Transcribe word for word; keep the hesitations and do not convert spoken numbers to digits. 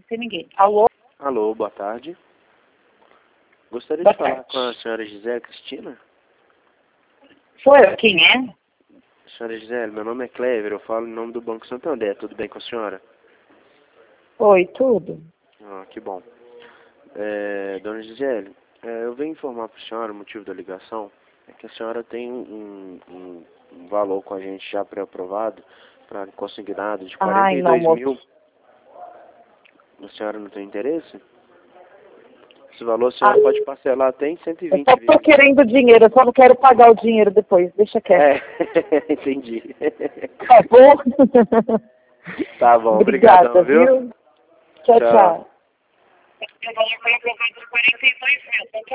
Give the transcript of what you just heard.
tem ninguém. Alô? Alô, boa tarde. Gostaria Boa de falar tarde. com a senhora Gisele Cristina. Sou eu, quem é? Senhora Gisele, meu nome é Clever, eu falo em nome do Banco Santander. Tudo bem com a senhora? Oi, tudo? Ah, que bom. É, dona Gisele, é, eu venho informar para a senhora o motivo da ligação. É que a senhora tem um, um, um valor com a gente já pré-aprovado para consignado de quarenta Ai, e não, dois moço. mil. A senhora não tem interesse? Esse valor a senhora Ah, pode parcelar até em cento e eu vinte só tô vezes. querendo dinheiro, eu só não quero pagar o dinheiro depois. Deixa quieto. É, entendi. Tá bom? Tá bom, Obrigada, obrigadão, viu? viu? Tchau, Tchau. tchau. Eu vou colocar de quarenta e dois mil.